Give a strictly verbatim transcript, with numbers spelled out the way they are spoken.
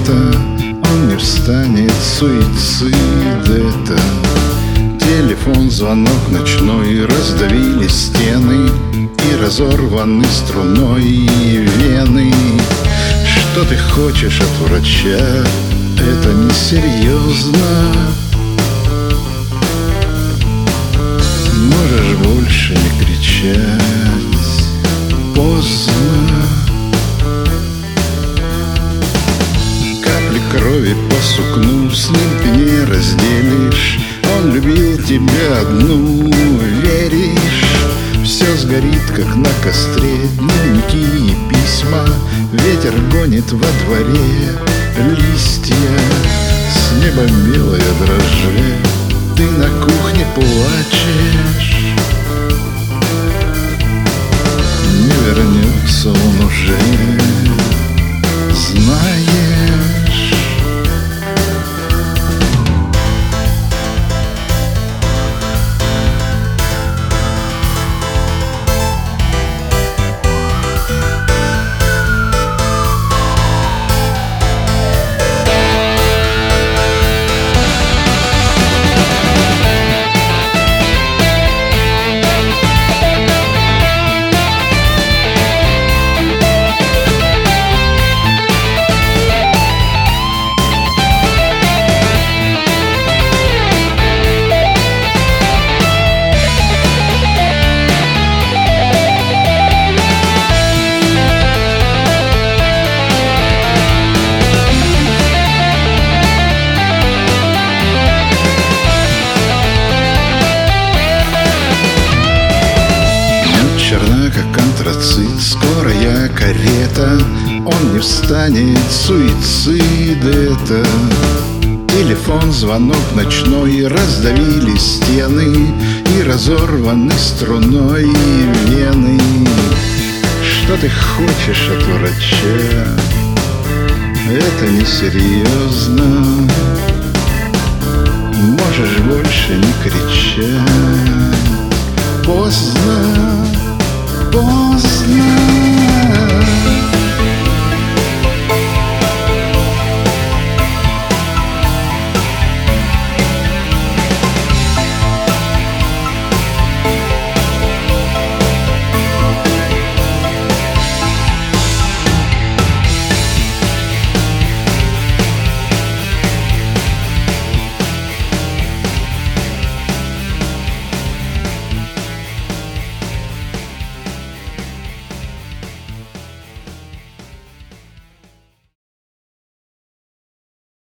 карета, он не встанет, суицид это. Телефон, звонок ночной, раздавили стены и разорваны струной вены. Что ты хочешь от врача? Это несерьезно. Можешь больше не кричать, поздно. Капли крови по сукну с ним ты не разделишь. Он любил тебя одну, веришь? Все сгорит, как на костре, дневники и письма. Ветер гонит во дворе листья, с неба белая дрожжи. Ты на кухне плачешь, не вернется он уже, знаешь. Черна, как антрацит, скорая карета, он не встанет, суицид это. Телефон, звонок ночной, раздавили стены и разорваны струной вены. Что ты хочешь от врача? Это несерьезно. Можешь больше не кричать, поздно. Поздно.